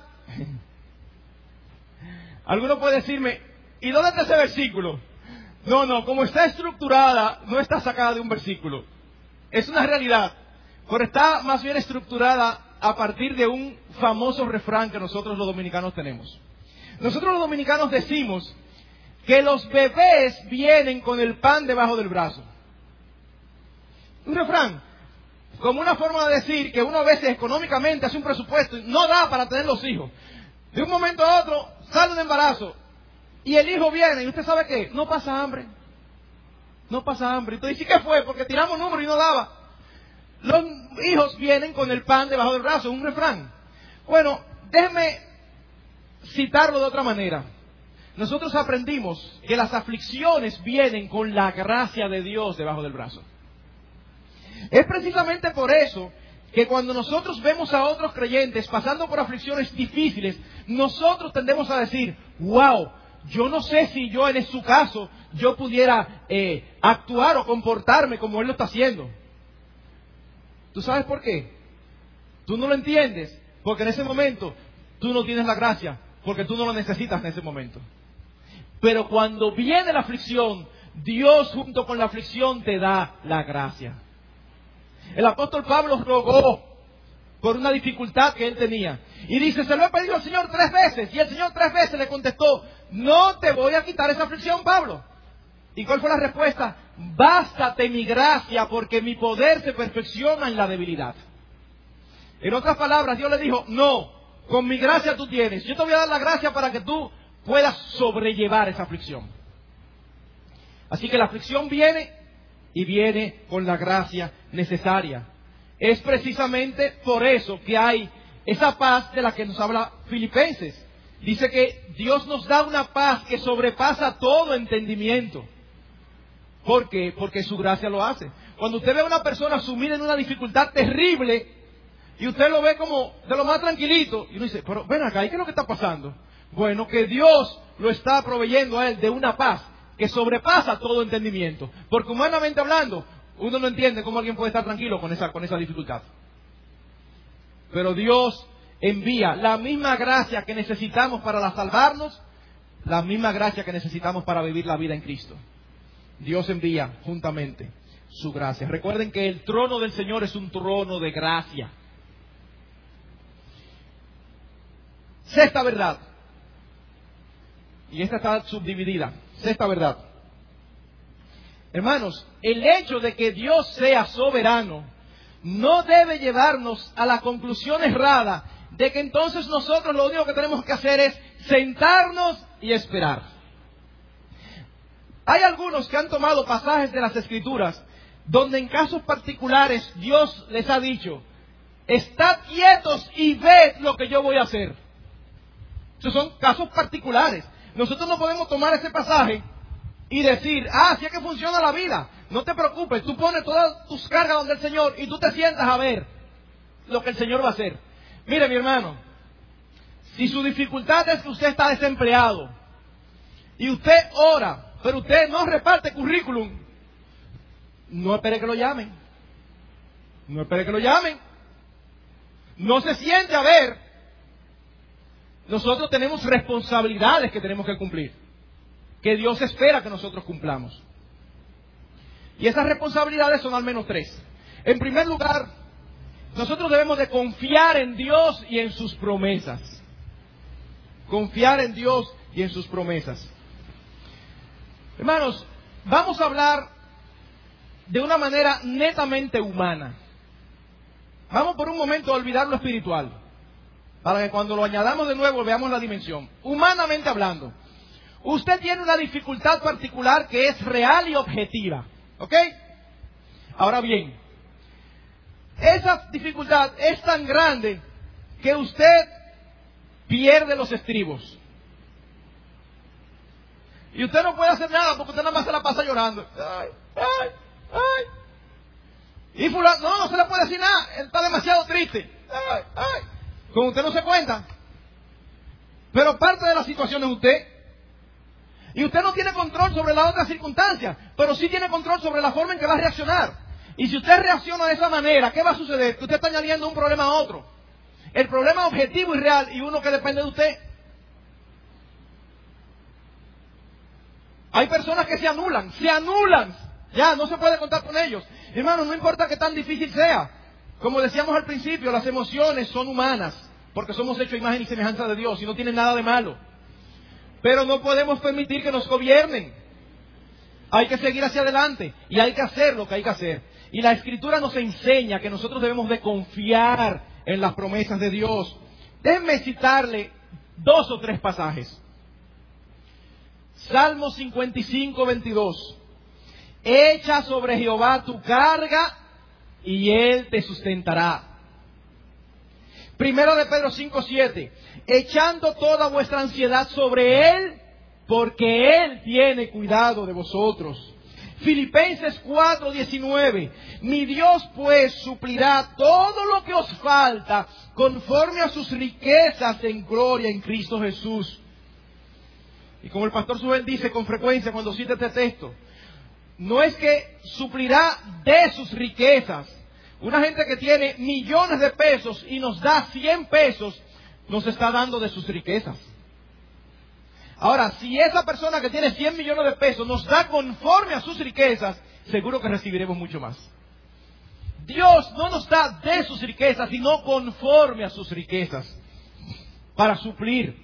Speaker 1: alguno puede decirme, ¿y dónde está ese versículo? No, como está estructurada, no está sacada de un versículo. Es una realidad, pero está más bien estructurada a partir de un famoso refrán que nosotros los dominicanos tenemos. Nosotros los dominicanos decimos que los bebés vienen con el pan debajo del brazo. Un refrán, como una forma de decir que uno a veces económicamente hace un presupuesto y no da para tener los hijos. De un momento a otro sale un embarazo y el hijo viene y usted sabe qué, no pasa hambre. Entonces, ¿y qué fue? Porque tiramos números y no daba. Los hijos vienen con el pan debajo del brazo, un refrán. Bueno, déjenme citarlo de otra manera. Nosotros aprendimos que las aflicciones vienen con la gracia de Dios debajo del brazo. Es precisamente por eso que cuando nosotros vemos a otros creyentes pasando por aflicciones difíciles, nosotros tendemos a decir, wow, yo no sé si yo en su caso, yo pudiera actuar o comportarme como Él lo está haciendo. ¿Tú sabes por qué? Tú no lo entiendes, porque en ese momento tú no tienes la gracia, porque tú no lo necesitas en ese momento. Pero cuando viene la aflicción, Dios junto con la aflicción te da la gracia. El apóstol Pablo rogó por una dificultad que él tenía. Y dice, se lo he pedido al Señor 3 veces. Y el Señor 3 veces le contestó, no te voy a quitar esa aflicción, Pablo. ¿Y cuál fue la respuesta? Bástate mi gracia, porque mi poder se perfecciona en la debilidad. En otras palabras, Dios le dijo, no, con mi gracia tú tienes. Yo te voy a dar la gracia para que tú puedas sobrellevar esa aflicción. Así que la aflicción viene y viene con la gracia necesaria. Es precisamente por eso que hay esa paz de la que nos habla Filipenses. Dice que Dios nos da una paz que sobrepasa todo entendimiento. ¿Por qué? Porque su gracia lo hace. Cuando usted ve a una persona sumida en una dificultad terrible y usted lo ve como de lo más tranquilito, y uno dice, pero ven acá, ¿y qué es lo que está pasando? Bueno, que Dios lo está proveyendo a él de una paz que sobrepasa todo entendimiento. Porque humanamente hablando, uno no entiende cómo alguien puede estar tranquilo con esa dificultad. Pero Dios envía la misma gracia que necesitamos para salvarnos, la misma gracia que necesitamos para vivir la vida en Cristo. Dios envía juntamente su gracia. Recuerden que el trono del Señor es un trono de gracia. Sexta verdad. Y esta está subdividida. Sexta verdad. Hermanos, el hecho de que Dios sea soberano no debe llevarnos a la conclusión errada de que entonces nosotros lo único que tenemos que hacer es sentarnos y esperar. Hay algunos que han tomado pasajes de las Escrituras donde en casos particulares Dios les ha dicho, estad quietos y ved lo que yo voy a hacer. Esos son casos particulares. Nosotros no podemos tomar ese pasaje y decir, así es que funciona la vida. No te preocupes, tú pones todas tus cargas donde el Señor y tú te sientas a ver lo que el Señor va a hacer. Mire, mi hermano, si su dificultad es que usted está desempleado y usted ora, pero usted no reparte currículum, no espere que lo llamen. No espere que lo llamen. No se siente a ver. Nosotros tenemos responsabilidades que tenemos que cumplir, que Dios espera que nosotros cumplamos. Y esas responsabilidades son al menos 3. En primer lugar, nosotros debemos de confiar en Dios y en sus promesas. Confiar en Dios y en sus promesas. Hermanos, vamos a hablar de una manera netamente humana. Vamos por un momento a olvidar lo espiritual, para que cuando lo añadamos de nuevo veamos la dimensión. Humanamente hablando, usted tiene una dificultad particular que es real y objetiva. ¿Ok? Ahora bien, esa dificultad es tan grande que usted pierde los estribos. Y usted no puede hacer nada porque usted nada más se la pasa llorando. Ay, ay, ay. Y fulano, no se le puede decir nada, él está demasiado triste. Ay, ay. Como usted no se cuenta. Pero parte de la situación es usted. Y usted no tiene control sobre la otra circunstancia, pero sí tiene control sobre la forma en que va a reaccionar. Y si usted reacciona de esa manera, ¿qué va a suceder? Que usted está añadiendo un problema a otro. El problema objetivo y real y uno que depende de usted. Hay personas que se anulan. Ya, no se puede contar con ellos. Hermano, no importa que tan difícil sea. Como decíamos al principio, las emociones son humanas, porque somos hechos a imagen y semejanza de Dios y no tienen nada de malo. Pero no podemos permitir que nos gobiernen. Hay que seguir hacia adelante y hay que hacer lo que hay que hacer. Y la Escritura nos enseña que nosotros debemos de confiar en las promesas de Dios. Déjenme citarle 2 o 3 pasajes. Salmo 55, 22. Echa sobre Jehová tu carga y Él te sustentará. Primero de Pedro 5, 7. Echando toda vuestra ansiedad sobre Él, porque Él tiene cuidado de vosotros. Filipenses 4, 19. Mi Dios pues suplirá todo lo que os falta conforme a sus riquezas en gloria en Cristo Jesús. y como el pastor Subel dice con frecuencia cuando cita este texto, no es que suplirá de sus riquezas. Una gente que tiene millones de pesos y nos da 100 pesos, nos está dando de sus riquezas. Ahora, si esa persona que tiene 100 millones de pesos nos da conforme a sus riquezas, seguro que recibiremos mucho más. Dios no nos da de sus riquezas, sino conforme a sus riquezas, para suplir.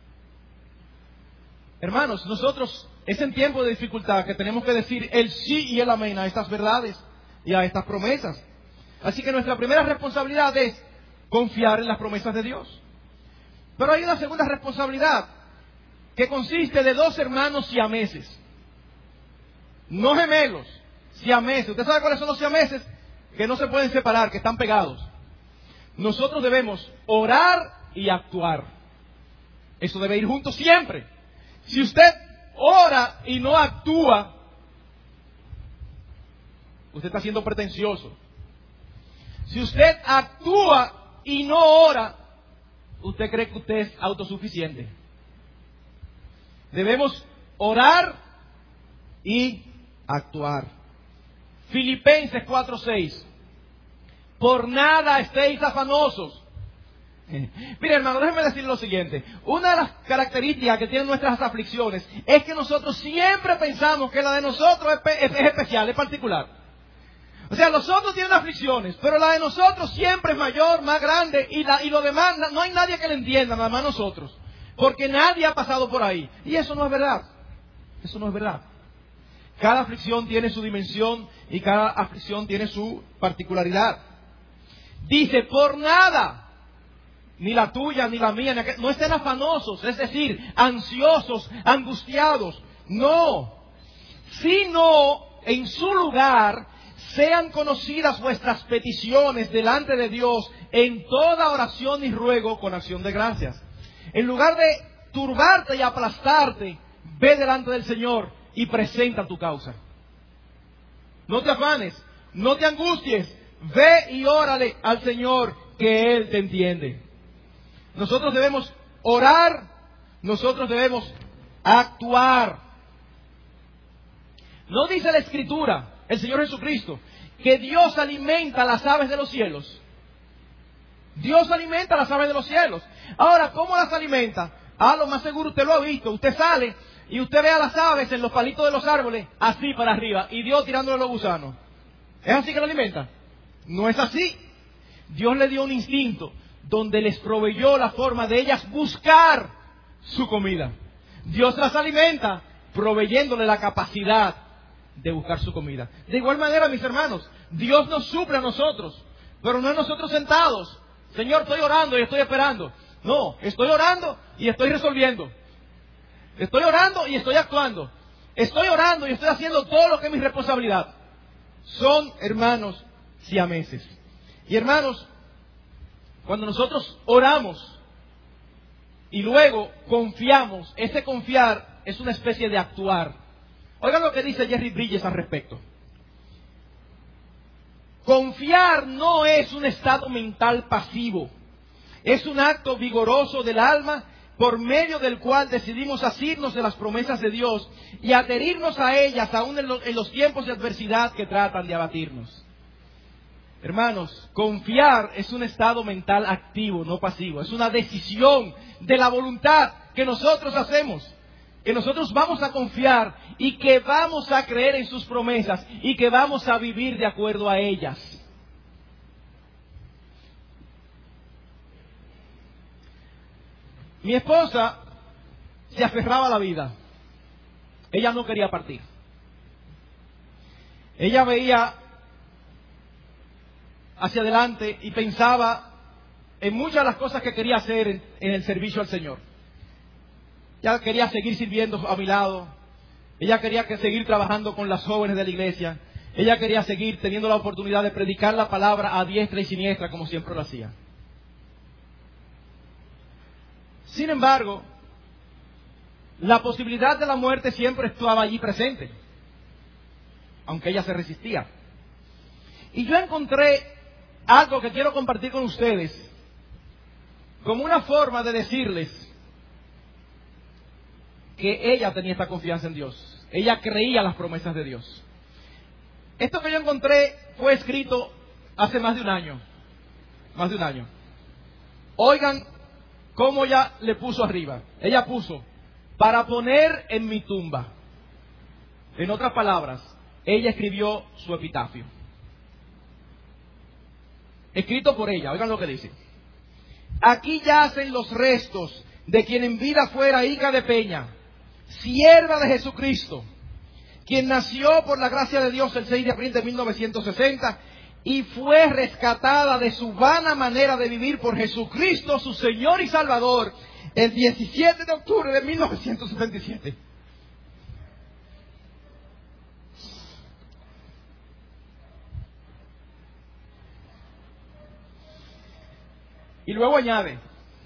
Speaker 1: Hermanos, nosotros es en tiempo de dificultad que tenemos que decir el sí y el amén a estas verdades y a estas promesas. Así que nuestra primera responsabilidad es confiar en las promesas de Dios. Pero hay una segunda responsabilidad que consiste de dos hermanos siameses. No gemelos, siameses. ¿Usted sabe cuáles son los siameses? Que no se pueden separar, que están pegados. Nosotros debemos orar y actuar. Eso debe ir juntos siempre. Si usted ora y no actúa, usted está siendo pretencioso. Si usted actúa y no ora, usted cree que usted es autosuficiente. Debemos orar y actuar. Filipenses 4:6. Por nada estéis afanosos. Mire, hermano, déjeme decir lo siguiente. Una de las características que tienen nuestras aflicciones es que nosotros siempre pensamos que la de nosotros es especial, es particular. O sea, los otros tienen aflicciones, pero la de nosotros siempre es mayor, más grande, y lo demás, no hay nadie que le entienda, nada más nosotros. Porque nadie ha pasado por ahí. Y eso no es verdad. Eso no es verdad. Cada aflicción tiene su dimensión y cada aflicción tiene su particularidad. Dice, por nada, ni la tuya, ni la mía, no estén afanosos, es decir, ansiosos, angustiados. No, sino en su lugar sean conocidas vuestras peticiones delante de Dios en toda oración y ruego con acción de gracias. En lugar de turbarte y aplastarte, ve delante del Señor y presenta tu causa. No te afanes, no te angusties, ve y órale al Señor que Él te entiende. Nosotros debemos orar, nosotros debemos actuar. ¿No dice la Escritura, el Señor Jesucristo, que Dios alimenta a las aves de los cielos? Dios alimenta a las aves de los cielos. Ahora, ¿cómo las alimenta? Lo más seguro usted lo ha visto. Usted sale y usted ve a las aves en los palitos de los árboles, así para arriba, y Dios tirándole los gusanos. ¿Es así que lo alimenta? No es así. Dios le dio un instinto donde les proveyó la forma de ellas buscar su comida. Dios las alimenta proveyéndole la capacidad de buscar su comida. De igual manera, mis hermanos, Dios nos suple a nosotros, pero no es nosotros sentados. Señor, estoy orando y estoy esperando. No, estoy orando y estoy resolviendo. Estoy orando y estoy actuando. Estoy orando y estoy haciendo todo lo que es mi responsabilidad. Son hermanos siameses. Y hermanos, cuando nosotros oramos y luego confiamos, ese confiar es una especie de actuar. Oigan lo que dice Jerry Bridges al respecto. Confiar no es un estado mental pasivo. Es un acto vigoroso del alma por medio del cual decidimos asirnos de las promesas de Dios y adherirnos a ellas aún en los tiempos de adversidad que tratan de abatirnos. Hermanos, confiar es un estado mental activo, no pasivo. Es una decisión de la voluntad que nosotros hacemos. Que nosotros vamos a confiar y que vamos a creer en sus promesas y que vamos a vivir de acuerdo a ellas. Mi esposa se aferraba a la vida. Ella no quería partir. Ella veía hacia adelante y pensaba en muchas de las cosas que quería hacer en el servicio al Señor. Ella quería seguir sirviendo a mi lado. Ella quería seguir trabajando con las jóvenes de la iglesia. Ella quería seguir teniendo la oportunidad de predicar la palabra a diestra y siniestra como siempre lo hacía. Sin embargo, la posibilidad de la muerte siempre estaba allí presente, aunque ella se resistía. Y yo encontré algo que quiero compartir con ustedes como una forma de decirles que ella tenía esta confianza en Dios. Ella creía las promesas de Dios. Esto que yo encontré fue escrito hace más de un año. Más de un año. Oigan cómo ella le puso arriba. Ella puso, para poner en mi tumba. En otras palabras, ella escribió su epitafio. Escrito por ella, oigan lo que dice. Aquí yacen los restos de quien en vida fuera hija de Peña, sierva de Jesucristo, quien nació por la gracia de Dios el 6 de abril de 1960 y fue rescatada de su vana manera de vivir por Jesucristo, su Señor y Salvador, el 17 de octubre de 1977. Y luego añade,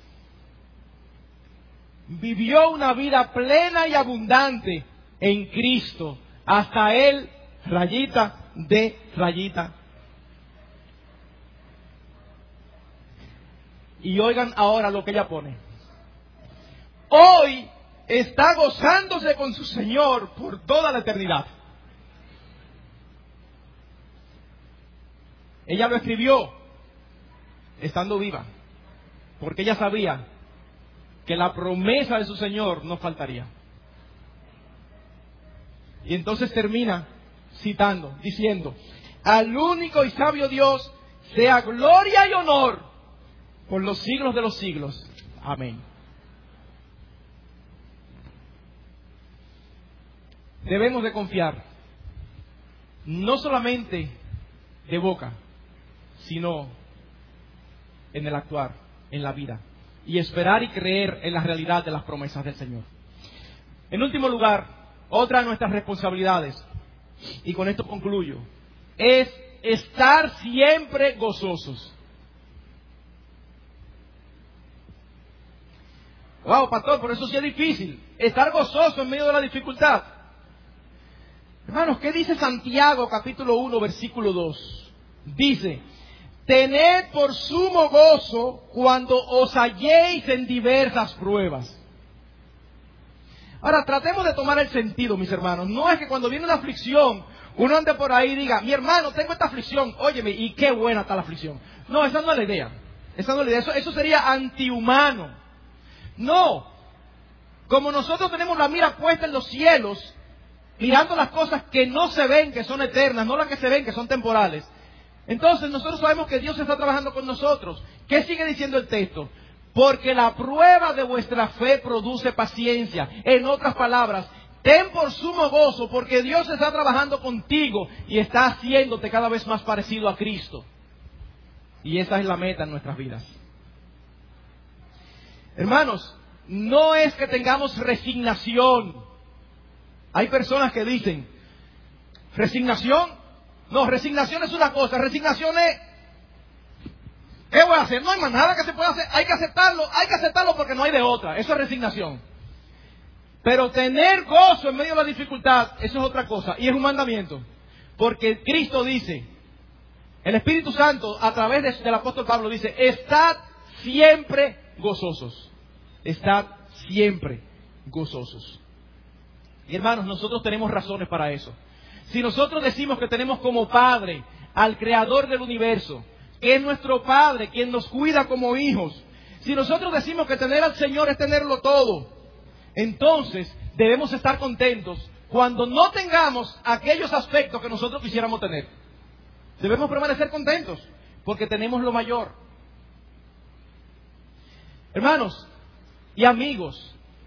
Speaker 1: vivió una vida plena y abundante en Cristo, hasta él, rayita de rayita. Y oigan ahora lo que ella pone. Hoy está gozándose con su Señor por toda la eternidad. Ella lo escribió estando viva, porque ella sabía que la promesa de su Señor no faltaría. Y entonces termina citando, diciendo, al único y sabio Dios sea gloria y honor por los siglos de los siglos. Amén. Debemos de confiar, no solamente de boca, sino en el actuar, en la vida, y esperar y creer en la realidad de las promesas del Señor. En último lugar, otra de nuestras responsabilidades, y con esto concluyo, es estar siempre gozosos. Wow, pastor, por eso sí es difícil, estar gozoso en medio de la dificultad. Hermanos, ¿qué dice Santiago capítulo 1 versículo 2? Dice, tened por sumo gozo cuando os halléis en diversas pruebas. Ahora, tratemos de tomar el sentido, mis hermanos. No es que cuando viene una aflicción, uno ande por ahí y diga, mi hermano, tengo esta aflicción, óyeme, y qué buena está la aflicción. No, esa no es la idea. Esa no es la idea. Eso sería antihumano. No. Como nosotros tenemos la mira puesta en los cielos, mirando las cosas que no se ven, que son eternas, no las que se ven, que son temporales. Entonces nosotros sabemos que Dios está trabajando con nosotros. ¿Qué sigue diciendo el texto? Porque la prueba de vuestra fe produce paciencia. En otras palabras, ten por sumo gozo porque Dios está trabajando contigo y está haciéndote cada vez más parecido a Cristo. Y esa es la meta en nuestras vidas. Hermanos, no es que tengamos resignación. Hay personas que dicen, ¿resignación? No, resignación es una cosa, resignación es, ¿qué voy a hacer? No hay más nada que se pueda hacer, hay que aceptarlo porque no hay de otra, eso es resignación. Pero tener gozo en medio de la dificultad, eso es otra cosa, y es un mandamiento. Porque Cristo dice, el Espíritu Santo a través del apóstol Pablo dice, estad siempre gozosos, estad siempre gozosos. Y hermanos, nosotros tenemos razones para eso. Si nosotros decimos que tenemos como Padre al Creador del universo, que es nuestro Padre, quien nos cuida como hijos, si nosotros decimos que tener al Señor es tenerlo todo, entonces debemos estar contentos cuando no tengamos aquellos aspectos que nosotros quisiéramos tener. Debemos permanecer contentos porque tenemos lo mayor. Hermanos y amigos,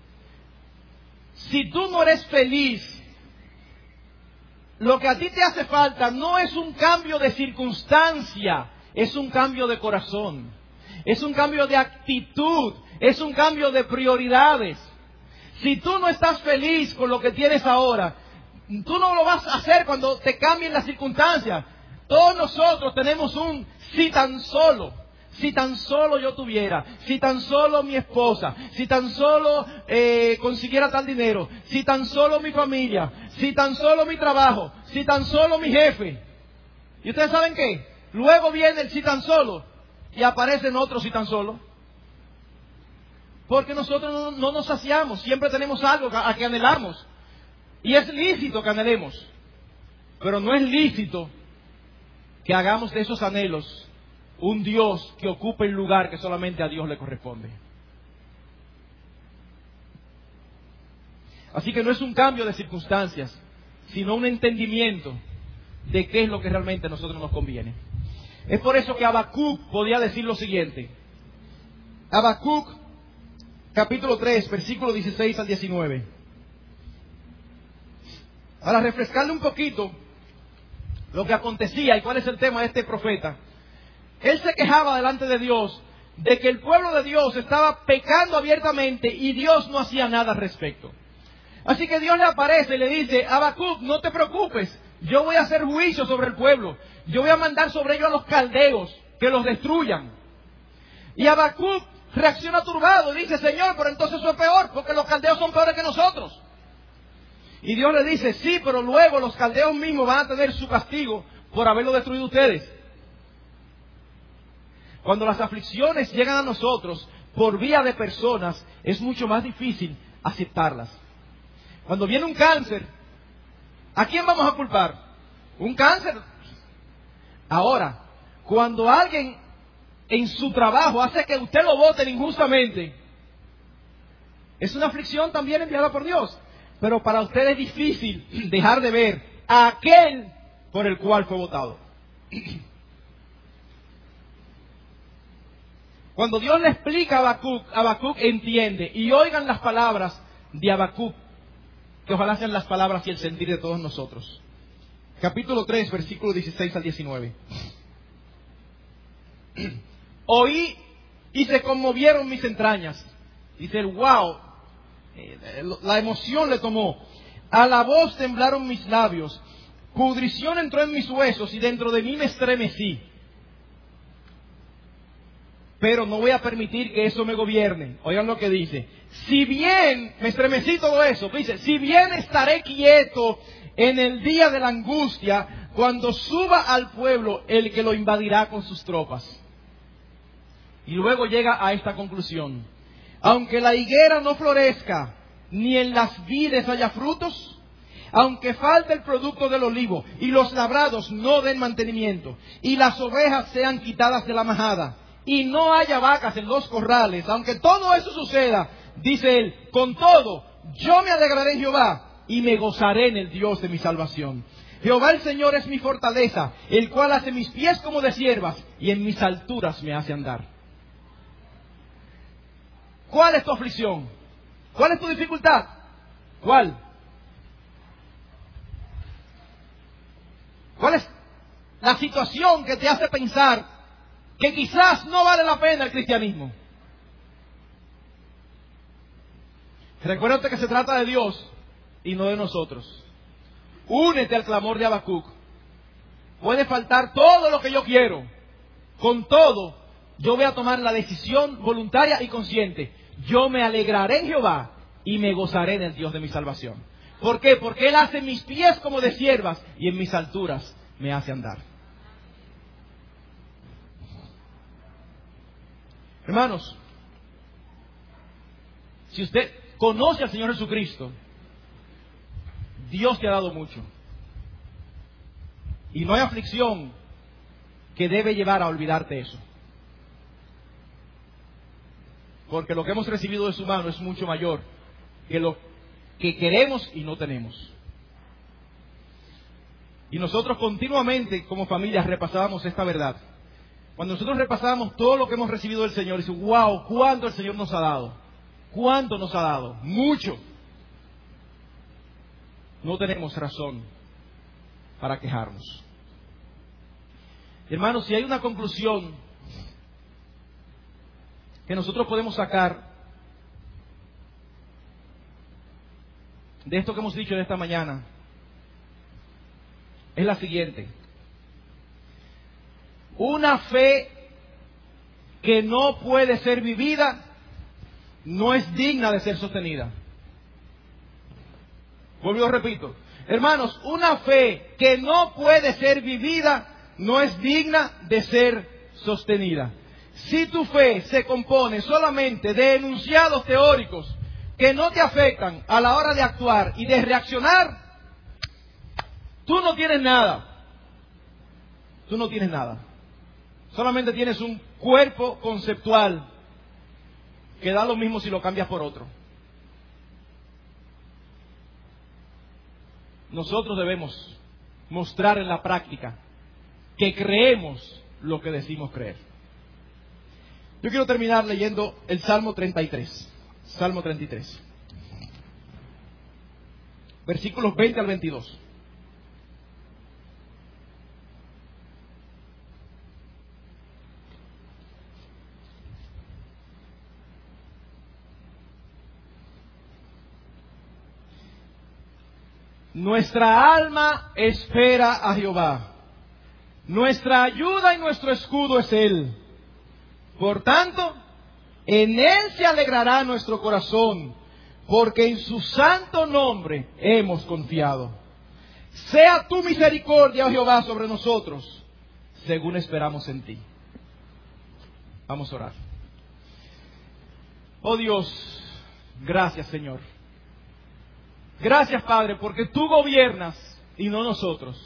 Speaker 1: si tú no eres feliz, lo que a ti te hace falta no es un cambio de circunstancia, es un cambio de corazón, es un cambio de actitud, es un cambio de prioridades. Si tú no estás feliz con lo que tienes ahora, tú no lo vas a hacer cuando te cambien las circunstancias. Todos nosotros tenemos un si tan solo. Si tan solo yo tuviera, si tan solo mi esposa, si tan solo consiguiera tal dinero, si tan solo mi familia, si tan solo mi trabajo, si tan solo mi jefe. ¿Y ustedes saben qué? Luego viene el si tan solo y aparecen otros si tan solo. Porque nosotros no nos saciamos, siempre tenemos algo a que anhelamos. Y es lícito que anhelemos, pero no es lícito que hagamos de esos anhelos un Dios que ocupe el lugar que solamente a Dios le corresponde. Así que no es un cambio de circunstancias, sino un entendimiento de qué es lo que realmente a nosotros nos conviene. Es por eso que Habacuc podía decir lo siguiente. Habacuc, capítulo 3, versículo 16 al 19. Para refrescarle un poquito lo que acontecía y cuál es el tema de este profeta. Él se quejaba delante de Dios de que el pueblo de Dios estaba pecando abiertamente y Dios no hacía nada al respecto. Así que Dios le aparece y le dice: Habacuc, no te preocupes, yo voy a hacer juicio sobre el pueblo. Yo voy a mandar sobre ellos a los caldeos que los destruyan. Y Habacuc reacciona turbado y dice: Señor, pero entonces eso es peor, porque los caldeos son peores que nosotros. Y Dios le dice: sí, pero luego los caldeos mismos van a tener su castigo por haberlo destruido ustedes. Cuando las aflicciones llegan a nosotros por vía de personas, es mucho más difícil aceptarlas. Cuando viene un cáncer, ¿a quién vamos a culpar? ¿Un cáncer? Ahora, cuando alguien en su trabajo hace que usted lo voten injustamente, es una aflicción también enviada por Dios. Pero para usted es difícil dejar de ver a aquel por el cual fue votado. Cuando Dios le explica a Habacuc entiende. Y oigan las palabras de Habacuc, que ojalá sean las palabras y el sentir de todos nosotros. Capítulo 3, versículo 16 al 19. Oí y se conmovieron mis entrañas. Dice el wow. La emoción le tomó. A la voz temblaron mis labios. Pudrición entró en mis huesos y dentro de mí me estremecí. Pero no voy a permitir que eso me gobierne. Oigan lo que dice. Si bien, me estremecí todo eso. Dice, si bien estaré quieto en el día de la angustia, cuando suba al pueblo el que lo invadirá con sus tropas. Y luego llega a esta conclusión. Aunque la higuera no florezca, ni en las vides haya frutos, aunque falte el producto del olivo, y los labrados no den mantenimiento, y las ovejas sean quitadas de la majada, y no haya vacas en los corrales, aunque todo eso suceda, dice él, con todo, yo me alegraré en Jehová, y me gozaré en el Dios de mi salvación. Jehová el Señor es mi fortaleza, el cual hace mis pies como de ciervas, y en mis alturas me hace andar. ¿Cuál es tu aflicción? ¿Cuál es tu dificultad? ¿Cuál? ¿Cuál es la situación que te hace pensar que quizás no vale la pena el cristianismo? Recuérdate que se trata de Dios y no de nosotros. Únete al clamor de Habacuc. Puede faltar todo lo que yo quiero. Con todo, yo voy a tomar la decisión voluntaria y consciente. Yo me alegraré en Jehová y me gozaré en el Dios de mi salvación. ¿Por qué? Porque Él hace mis pies como de ciervas y en mis alturas me hace andar. Hermanos, si usted conoce al Señor Jesucristo, Dios te ha dado mucho. Y no hay aflicción que debe llevar a olvidarte eso. Porque lo que hemos recibido de su mano es mucho mayor que lo que queremos y no tenemos. Y nosotros continuamente como familia repasábamos esta verdad. Cuando nosotros repasábamos todo lo que hemos recibido del Señor, decimos, wow, ¿cuánto el Señor nos ha dado? ¿Cuánto nos ha dado? Mucho. No tenemos razón para quejarnos. Hermanos, si hay una conclusión que nosotros podemos sacar de esto que hemos dicho en esta mañana, es la siguiente. Una fe que no puede ser vivida no es digna de ser sostenida. Vuelvo y repito. Hermanos, una fe que no puede ser vivida no es digna de ser sostenida. Si tu fe se compone solamente de enunciados teóricos que no te afectan a la hora de actuar y de reaccionar, tú no tienes nada. Tú no tienes nada. Solamente tienes un cuerpo conceptual que da lo mismo si lo cambias por otro. Nosotros debemos mostrar en la práctica que creemos lo que decimos creer. Yo quiero terminar leyendo el Salmo 33. Salmo 33. Versículos 20 al 22. Nuestra alma espera a Jehová. Nuestra ayuda y nuestro escudo es Él. Por tanto, en Él se alegrará nuestro corazón, porque en su santo nombre hemos confiado. Sea tu misericordia, oh Jehová, sobre nosotros, según esperamos en ti. Vamos a orar. Oh Dios, gracias Señor. Gracias Padre, porque tú gobiernas y no nosotros.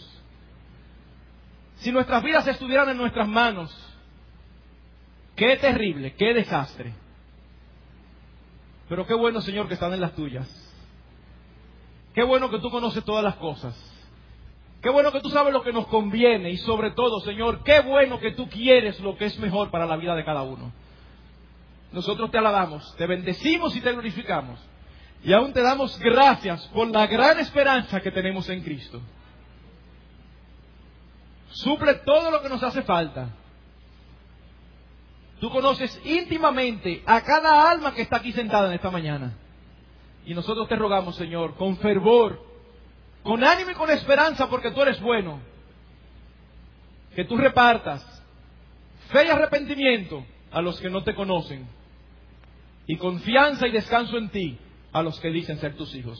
Speaker 1: Si nuestras vidas estuvieran en nuestras manos, qué terrible, qué desastre. Pero qué bueno, Señor, que están en las tuyas. Qué bueno que tú conoces todas las cosas. Qué bueno que tú sabes lo que nos conviene. Y sobre todo, Señor, qué bueno que tú quieres lo que es mejor para la vida de cada uno. Nosotros te alabamos, te bendecimos y te glorificamos. Y aún te damos gracias por la gran esperanza que tenemos en Cristo. Suple todo lo que nos hace falta. Tú conoces íntimamente a cada alma que está aquí sentada en esta mañana. Y nosotros te rogamos, Señor, con fervor, con ánimo y con esperanza, porque tú eres bueno, que tú repartas fe y arrepentimiento a los que no te conocen, y confianza y descanso en ti a los que dicen ser tus hijos.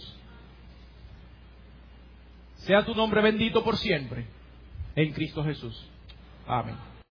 Speaker 1: Sea tu nombre bendito por siempre, en Cristo Jesús. Amén.